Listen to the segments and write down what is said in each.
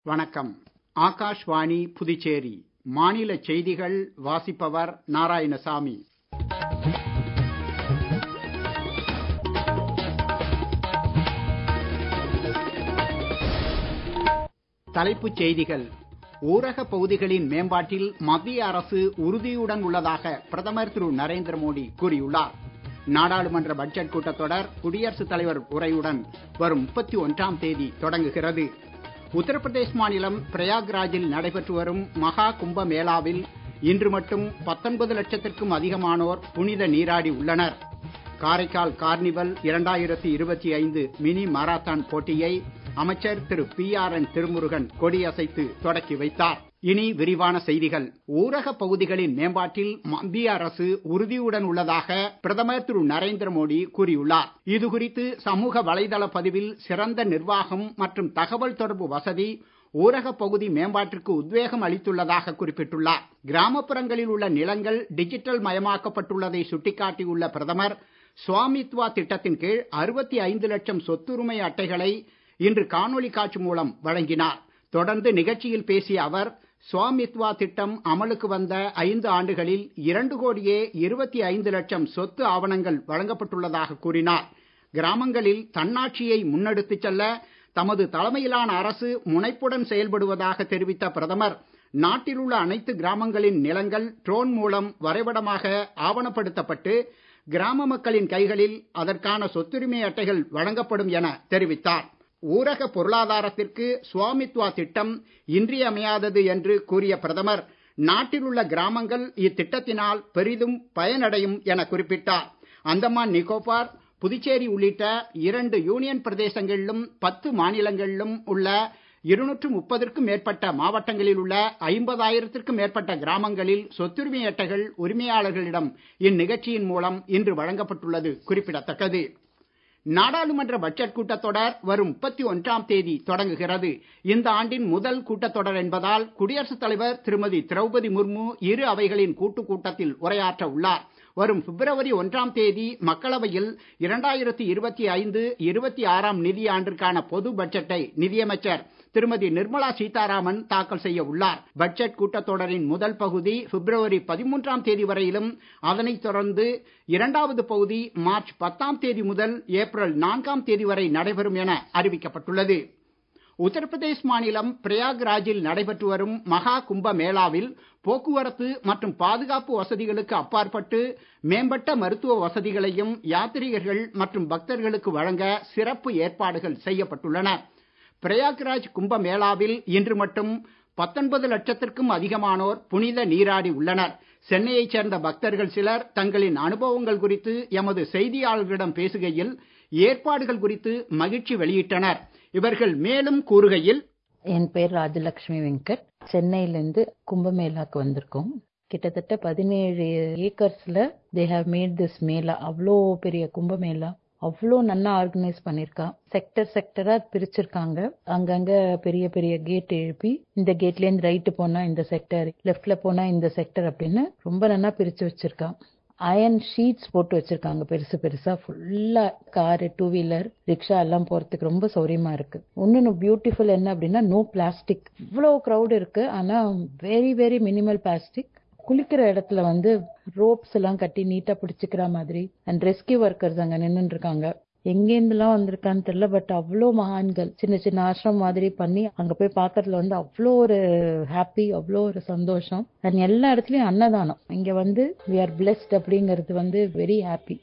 வணக்கம். ஆகாஷ்வாணி புதுச்சேரி மாநில செய்திகள் வாசிப்பவர் நாராயணசாமி. தலைப்புச் செய்திகள். ஊரக பகுதிகளின் மேம்பாட்டில் மத்திய அரசு உறுதியுடன் உள்ளதாக பிரதமர் திரு நரேந்திர மோடி கூறியுள்ளார். நாடாளுமன்ற பட்ஜெட் கூட்டத்தொடர் குடியரசுத் தலைவர் உரையுடன் வரும் 31ஆம் தேதி தொடங்குகிறது. உத்தரப்பிரதேஷ் மாநிலம் பிரயாக்ராஜில் நடைபெற்று வரும் மகா கும்ப மேளாவில் இன்று மட்டும் 19 லட்சத்திற்கும் அதிகமானோர் புனித நீராடி உள்ளனர். காரைக்கால் கார்னிவல் 2025 மினி மாரத்தான் போட்டியை அமைச்சர் திரு PRN திருமுருகன் கொடியசைத்து தொடக்கி வைத்தார். இனி விரிவான செய்திகள். ஊரக பகுதிகளின் மேம்பாட்டில் மத்திய அரசு உறுதியுடன் உள்ளதாக பிரதமர் திரு நரேந்திர மோடி கூறியுள்ளார். இது குறித்து சமூக வலைதள பதிவில் சிறந்த நிர்வாகம் மற்றும் தகவல் தொடர்பு வசதி ஊரக பகுதி மேம்பாட்டிற்கு உத்வேகம் அளித்துள்ளதாக குறிப்பிட்டுள்ளார். கிராமப்புறங்களில் உள்ள நிலங்கள் டிஜிட்டல் மயமாக்கப்பட்டுள்ளதை சுட்டிக்காட்டியுள்ள பிரதமர், ஸ்வாமித்வா திட்டத்தின் கீழ் 65 லட்சம் சொத்துரிமை அட்டைகளை இன்று காணொளி காட்சி மூலம் வழங்கினார். தொடர்ந்து நிகழ்ச்சியில் பேசிய அவர், ஸ்வாமித்வா திட்டம் அமலுக்கு வந்த 5 ஆண்டுகளில் 2,25 லட்சம் சொத்து ஆவணங்கள் வழங்கப்பட்டுள்ளதாக கூறினார். கிராமங்களில் தன்னாட்சியை முன்னெடுத்துச் செல்ல தமது தலைமையிலான அரசு முனைப்புடன் செயல்படுவதாக தெரிவித்த பிரதமர், நாட்டில் உள்ள அனைத்து கிராமங்களின் நிலங்கள் ட்ரோன் மூலம் வரைபடமாக ஆவணப்படுத்தப்பட்டு கிராம மக்களின் கைகளில் அதற்கான சொத்துரிமை அட்டைகள் வழங்கப்படும் என தெரிவித்தார். ஊரக பொருளாதாரத்திற்கு ஸ்வாமித்வா திட்டம் இன்றியமையாதது என்று கூறிய பிரதமர், நாட்டில் உள்ள கிராமங்கள் இத்திட்டத்தினால் பெரிதும் பயனடையும் என குறிப்பிட்டார். அந்தமான் நிக்கோபார், புதுச்சேரி உள்ளிட்ட 2 யூனியன் பிரதேசங்களிலும் 10 மாநிலங்களிலும் உள்ள 230க்கும் மேற்பட்ட மாவட்டங்களில் உள்ள 50,000த்திற்கும் மேற்பட்ட கிராமங்களில் சொத்துரிமை அட்டைகள் உரிமையாளர்களிடம் இந்நிகழ்ச்சியின் மூலம் இன்று வழங்கப்பட்டுள்ளது குறிப்பிடத்தக்கது. நாடாளுமன்ற பட்ஜெட் கூட்டத்தொடர் வரும் 31ஆம் தேதி தொடங்குகிறது. இந்த ஆண்டின் முதல் கூட்டத்தொடர் என்பதால் குடியரசுத் தலைவர் திருமதி திரௌபதி முர்மு இரு அவைகளின் கூட்டுக் கூட்டத்தில் உரையாற்ற உள்ளார். வரும் பிப்ரவரி 1ஆம் தேதி மக்களவையில் 2025-26 நிதியாண்டிற்கான பொது பட்ஜெட்டை நிதியமைச்சர் திருமதி நிர்மலா சீதாராமன் தாக்கல் செய்ய உள்ளார். பட்ஜெட் கூட்டத்தொடரின் முதல் பகுதி பிப்ரவரி 13ஆம் தேதி வரையிலும், அதனைத் தொடர்ந்து 2வது பகுதி மார்ச் 10ஆம் தேதி முதல் ஏப்ரல் 4ஆம் தேதி வரை நடைபெறும் என அறிவிக்கப்பட்டுள்ளது. உத்தரப்பிரதேஷ் மாநிலம் பிரயாக்ராஜில் நடைபெற்று வரும் மகா கும்ப மேளாவில் போக்குவரத்து மற்றும் பாதுகாப்பு வசதிகளுக்கு அப்பாற்பட்டு மேம்பட்ட மருத்துவ வசதிகளையும் யாத்ரீகர்கள் மற்றும் பக்தர்களுக்கு வழங்க சிறப்பு ஏற்பாடுகள் செய்யப்பட்டுள்ளன. பிரயாக்ராஜ் கும்ப மேளாவில் இன்று மட்டும் 19 லட்சத்திற்கும் அதிகமானோர் புனித நீராடி உள்ளனர். சென்னையைச் சேர்ந்த பக்தர்கள் சிலர் தங்களின் அனுபவங்கள் குறித்து எமது செய்தியாளர்களிடம் பேசுகையில் ஏற்பாடுகள் குறித்து மகிழ்ச்சி வெளியிட்டனர். இவர்கள் மேலும் கூறுகையில், என் பேர் ராஜலட்சுமி வெங்கட். சென்னையிலிருந்து கும்பமேளாக்கு வந்திருக்கோம். கிட்டத்தட்ட 17 ஏக்கர்ஸ்ல they have made this Mela. அவ்வளோ பெரிய கும்பமேளா, அவ்வளோ நல்லா ஆர்கனைஸ் பண்ணிருக்கா. செக்டரா பிரிச்சிருக்காங்க. அங்கங்க பெரிய பெரிய கேட் எழுப்பி, இந்த கேட்ல இருந்து ரைட்டு போனா இந்த செக்டர், லெஃப்ட்ல போனா இந்த செக்டர் அப்படின்னு ரொம்ப நல்லா பிரிச்சு வச்சிருக்கா. அயன் ஷீட்ஸ் போட்டு வச்சிருக்காங்க பெருசு பெருசா. ஃபுல்லா காரு, 2 வீலர், ரிக்ஷா எல்லாம் போறதுக்கு ரொம்ப சௌரியமா இருக்கு. இன்னொன்னு பியூட்டிஃபுல் என்ன அப்படின்னா, நோ பிளாஸ்டிக். இவ்வளோ கிரௌட் இருக்கு, ஆனா வெரி வெரி மினிமல் பிளாஸ்டிக். குளிக்கிற இடத்துல ரோப்ஸ் எல்லாம் கட்டி நீட்டா பிடிச்சிக்கிற மாதிரி. அண்ட் ரெஸ்கியூ ஒர்க்கர்ஸ் அங்க நின்று இருக்காங்க. எங்கேருந்துலாம் வந்திருக்கான்னு தெரியல, பட் அவ்வளோ மகான்கள் சின்ன சின்ன ஆசிரமம் மாதிரி பண்ணி அங்க போய் பாக்கிறதுல அவ்வளோ ஒரு ஹாப்பி, அவ்வளோ ஒரு சந்தோஷம். அண்ட் எல்லா இடத்துலயும் அன்னதானம். இங்க we are blessed அப்படிங்கிறது வெரி ஹாப்பி.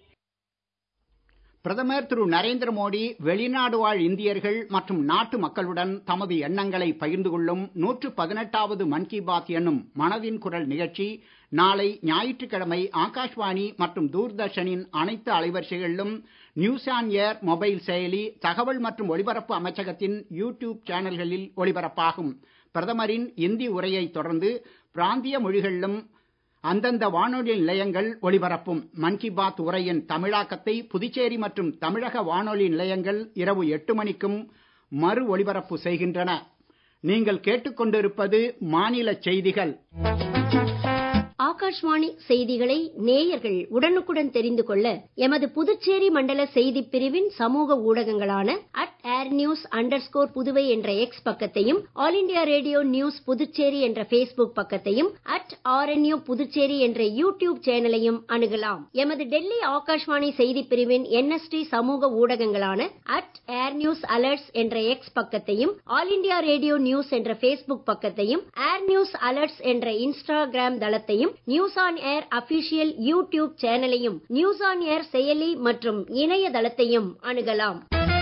பிரதமர் திரு நரேந்திர மோடி வெளிநாடு வாழ் இந்தியர்கள் மற்றும் நாட்டு மக்களுடன் தமது எண்ணங்களை பகிர்ந்து கொள்ளும் 118வது மன் கி பாத் என்னும் மனதின் குரல் நிகழ்ச்சி நாளை ஞாயிற்றுக்கிழமை ஆகாஷ்வாணி மற்றும் தூர்தர்ஷனின் அனைத்து அலைவரிசைகளிலும், நியூஸ் ஆன் ஏர் மொபைல் செயலி, தகவல் மற்றும் ஒலிபரப்பு அமைச்சகத்தின் யூடியூப் சேனல்களில் ஒலிபரப்பாகும். பிரதமரின் இந்தி உரையை தொடர்ந்து பிராந்திய மொழிகளிலும் அந்தந்த வானொலி நிலையங்கள் ஒலிபரப்பும். மன் கி பாத் உரையின் தமிழாக்கத்தை புதுச்சேரி மற்றும் தமிழக வானொலி நிலையங்கள் இரவு 8 மணிக்கும் மறு ஒலிபரப்பு செய்கின்றன. நீங்கள் கேட்டுக்கொண்டிருப்பது மாநில செய்திகள். ஆகாஷ்வாணி செய்திகளை நேயர்கள் உடனுக்குடன் தெரிந்து கொள்ள எமது புதுச்சேரி மண்டல செய்திப் பிரிவின் சமூக ஊடகங்களான @airnews_புதுவை என்ற எக்ஸ் பக்கத்தையும், All India Radio News Puducherry என்ற Facebook பக்கத்தையும், @RNU புதுச்சேரி என்ற யூடியூப் சேனலையும் அணுகலாம். எமது டெல்லி ஆகாஷ்வாணி செய்திப் பிரிவின் NST சமூக ஊடகங்களான @airnews_alerts என்ற எக்ஸ் பக்கத்தையும், ஆல் இண்டியா ரேடியோ நியூஸ் என்ற Facebook பக்கத்தையும், airnews_alerts என்ற இன்ஸ்டாகிராம் தளத்தையும், News On Air official YouTube சேனலையும், நியூஸ் ஆன் ஏர் செயலி மற்றும் இணையதளத்தையும் அணுகலாம்.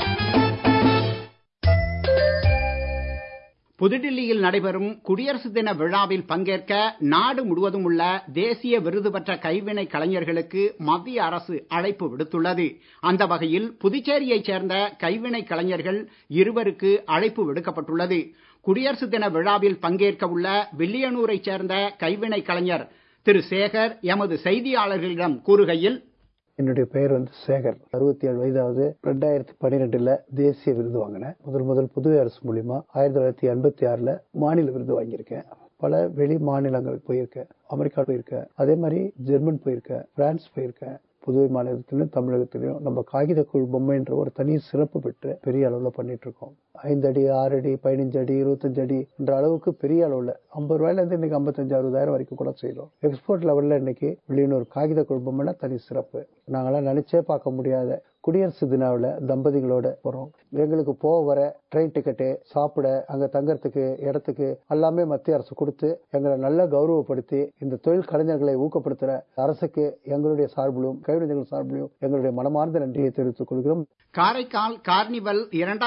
புதுடில்லியில் நடைபெறும் குடியரசு தின விழாவில் பங்கேற்க நாடு முழுவதும் உள்ள தேசிய விருது பெற்ற கைவினை கலைஞர்களுக்கு மத்திய அரசு அழைப்பு விடுத்துள்ளது. அந்த வகையில் புதுச்சேரியைச் சேர்ந்த கைவினை கலைஞர்கள் 2 அழைப்பு விடுக்கப்பட்டுள்ளது. குடியரசு தின விழாவில் பங்கேற்க உள்ள வில்லியனூரைச் சேர்ந்த கைவினை கலைஞர் திரு சேகர் எமது செய்தியாளர்களிடம் கூறுகையில், என்னுடைய பெயர் சேகர். 67 வயதாவது. 2012 தேசிய விருது வாங்கினேன். முதல் புதுவை அரசு மூலியமா 1986 மாநில விருது வாங்கியிருக்கேன். பல வெளி மாநிலங்களுக்கு போயிருக்கேன். அமெரிக்கா போயிருக்கேன். அதே மாதிரி ஜெர்மன் போயிருக்கேன். பிரான்ஸ் போயிருக்கேன். புதுவை மாநிலத்திலும் தமிழகத்திலும் நம்ம காகித குழு பொம்மைன்ற ஒரு தனி சிறப்பு பெற்று பெரிய அளவுல பண்ணிட்டு இருக்கோம். 5 அடி 6 அடி 15 அடி 25 அடி என்ற அளவுக்கு பெரிய அளவுல 50 ரூபாயில இருந்து இன்னைக்கு 55,000-60,000 வரைக்கும் கூட செய்யறோம். எக்ஸ்போர்ட் லெவல்ல இன்னைக்கு வெளியூர் காகித குழு பொம்மைனா தனி சிறப்பு. நாங்களாம் நினைச்சே பார்க்க முடியாத குடியரசு தினாவில தம்பதிகளோட போறோம். எங்களுக்கு போக வர ட்ரெயின் டிக்கெட்டு, சாப்பிட, அங்க தங்கறதுக்கு இடத்துக்கு எல்லாமே மத்திய அரசு கொடுத்து எங்களை நல்லா கௌரவப்படுத்தி இந்த தொழில் கலைஞர்களை ஊக்கப்படுத்துற அரசுக்கு எங்களுடைய சார்பிலும் கைவினைஞர்கள் சார்பிலும் எங்களுடைய மனமார்ந்த நன்றியை தெரிவித்துக் கொள்கிறோம். காரைக்கால் கார்னிவல்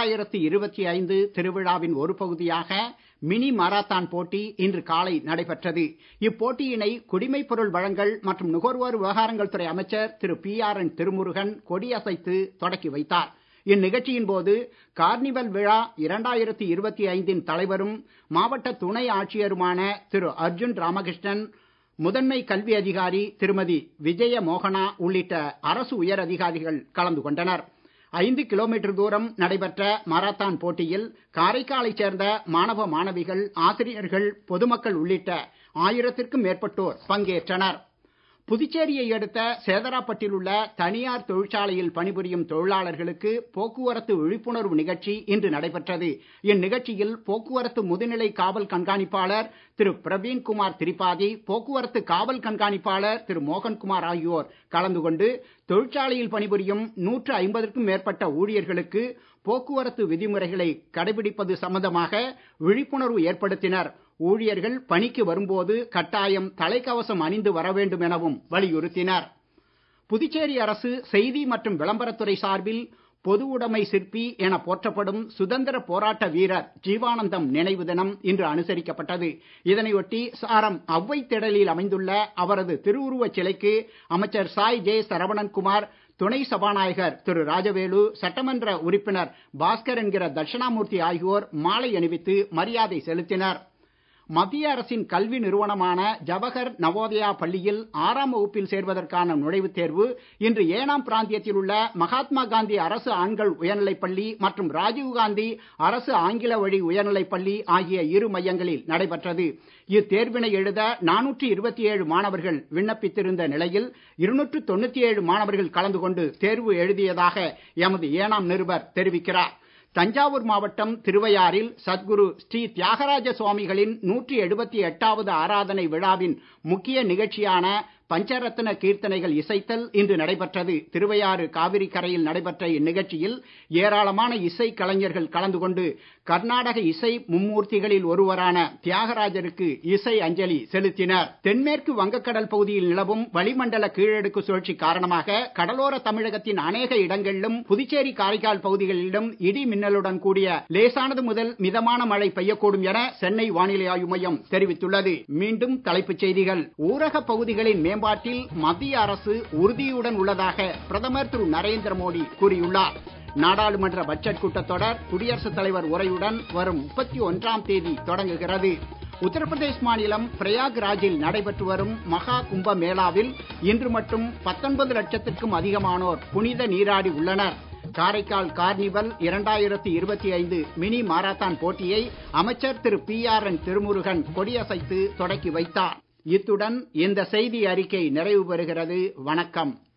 2025 திருவிழாவின் ஒரு பகுதியாக மினி மாரத்தான் போட்டி இன்று காலை நடைபெற்றது. இப்போட்டியினை குடிமைப் பொருள் வழங்கல் மற்றும் நுகர்வோர் விவகாரங்கள் துறை அமைச்சர் திரு PRN திருமுருகன் கொடியசைத்து தொடக்கி வைத்தார். இந்நிகழ்ச்சியின் போது கார்னிவல் விழா 2025 தலைவரும் மாவட்ட துணை ஆட்சியருமான திரு அர்ஜுன் ராமகிருஷ்ணன், முதன்மை கல்வி அதிகாரி திருமதி விஜய மோகனா உள்ளிட்ட அரசு உயர் அதிகாரிகள் கலந்து கொண்டனர். 5 கிலோமீட்டர் தூரம் நடைபெற்ற மாரத்தான் போட்டியில் காரைக்காலைச் சேர்ந்த மாணவ மாணவிகள், ஆசிரியர்கள், பொதுமக்கள் உள்ளிட்ட 1000க்கும் மேற்பட்டோர் பங்கேற்றனர். புதுச்சேரியை அடுத்த சேதராப்பட்டில் உள்ள தனியார் தொழிற்சாலையில் பணிபுரியும் தொழிலாளர்களுக்கு போக்குவரத்து விழிப்புணர்வு நிகழ்ச்சி இன்று நடைபெற்றது. இந்நிகழ்ச்சியில் போக்குவரத்து முதுநிலை காவல் கண்காணிப்பாளர் திரு பிரவீன்குமார் திரிபாதி, போக்குவரத்து காவல் கண்காணிப்பாளர் திரு மோகன்குமார் ஆகியோர் கலந்து கொண்டு தொழிற்சாலையில் பணிபுரியும் 150க்கும் மேற்பட்ட ஊழியர்களுக்கு போக்குவரத்து விதிமுறைகளை கடைபிடிப்பது சம்பந்தமாக விழிப்புணர்வு ஏற்படுத்தினர். ஊழியர்கள் பணிக்கு வரும்போது கட்டாயம் தலைக்கவசம் அணிந்து வர வேண்டும் எனவும் வலியுறுத்தினர். புதுச்சேரி அரசு செய்தி மற்றும் விளம்பரத்துறை சார்பில் பொது உடைமை சிற்பி என போற்றப்படும் சுதந்திர போராட்ட வீரர் ஜீவானந்தம் நினைவு தினம் இன்று அனுசரிக்கப்பட்டது. இதனையொட்டி சாரம் அவ்வை திடலில் அமைந்துள்ள அவரது திருவுருவச் சிலைக்கு அமைச்சர் சாய் ஜே சரவணன்குமார், துணை சபாநாயகர் திரு ராஜவேலு, சட்டமன்ற உறுப்பினர் பாஸ்கர் என்கிற தட்சிணாமூர்த்தி ஆகியோர் மாலை அணிவித்து மரியாதை செலுத்தினர். மத்திய அரசின் கல்வி நிறுவனமான ஜவஹர் நவோதயா பள்ளியில் 6ஆம் வகுப்பில் சேர்வதற்கான நுழைவுத் தேர்வு இன்று ஏனாம் பிராந்தியத்தில் உள்ள மகாத்மா காந்தி அரசு ஆண்கள் உயர்நிலைப் பள்ளி மற்றும் ராஜீவ்காந்தி அரசு ஆங்கில வழி உயர்நிலைப் பள்ளி ஆகிய 2 மையங்களில் நடைபெற்றது. இத்தேர்வினை எழுத 427 மாணவர்கள் விண்ணப்பித்திருந்த நிலையில் 297 மாணவர்கள் கலந்து கொண்டு தேர்வு எழுதியதாக எமது ஏனாம் நிருபர் தெரிவிக்கிறார். தஞ்சாவூர் மாவட்டம் திருவையாறில் சத்குரு ஸ்ரீ தியாகராஜ சுவாமிகளின் 178வது ஆராதனை விழாவின் முக்கிய நிகழ்ச்சியான பஞ்சரத்ன கீர்த்தனைகள் இசைத்தல் இன்று நடைபெற்றது. திருவையாறு காவிரி கரையில் நடைபெற்ற இந்நிகழ்ச்சியில் ஏராளமான இசை கலைஞர்கள் கலந்து கொண்டு கர்நாடக இசை மும்மூர்த்திகளில் ஒருவரான தியாகராஜருக்கு இசை அஞ்சலி செலுத்தினர். தென்மேற்கு வங்கக்கடல் பகுதியில் நிலவும் வளிமண்டல கீழடுக்கு சுழற்சி காரணமாக கடலோர தமிழகத்தின் அநேக இடங்களிலும் புதுச்சேரி காரைக்கால் பகுதிகளிலும் இடி மின்னலுடன் கூடிய லேசானது முதல் மிதமான மழை பெய்யக்கூடும் என சென்னை வானிலை ஆய்வு மையம் தெரிவித்துள்ளது. மீண்டும் தலைப்புச் செய்திகள். ஊரக பகுதிகளின் மேம்பாட்டில் மத்திய அரசு உறுதியுடன் உள்ளதாக பிரதமர் திரு நரேந்திர மோடி கூறியுள்ளார். நாடாளுமன்ற பட்ஜெட் கூட்டத்தொடர் குடியரசுத் தலைவர் உரையுடன் வரும் 31ஆம் தேதி தொடங்குகிறது. உத்தரப்பிரதேஷ் மாநிலம் பிரயாக்ராஜில் நடைபெற்று வரும் மகா கும்ப மேளாவில் இன்று மட்டும் 19 லட்சத்திற்கும் அதிகமானோர் புனித நீராடி உள்ளனர். காரைக்கால் கார்னிவல் 2025 மினி மாரத்தான் போட்டியை அமைச்சர் திரு PRN திருமுருகன் கொடியசைத்து தொடக்கி வைத்தார். இத்துடன் இந்த செய்தி அறிக்கை நிறைவு பெறுகிறது. வணக்கம்.